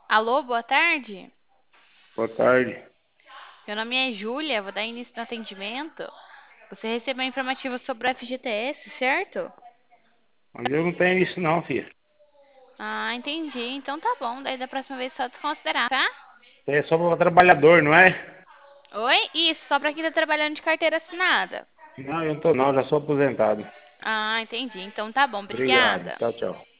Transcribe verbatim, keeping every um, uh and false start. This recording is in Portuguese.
Alô, boa tarde. Boa tarde. Meu nome é Júlia, vou dar início no atendimento. Você recebeu a informativa sobre o F G T S, certo? Mas eu não tenho isso não, filha. Ah, entendi. Então tá bom. Daí da próxima vez só desconsiderar, tá? Isso aí é só para trabalhador, não é? Oi? Isso, só pra quem tá trabalhando de carteira assinada. Não, eu não tô não, já sou aposentado. Ah, entendi. Então tá bom. Obrigado. Obrigada. Tchau, tchau.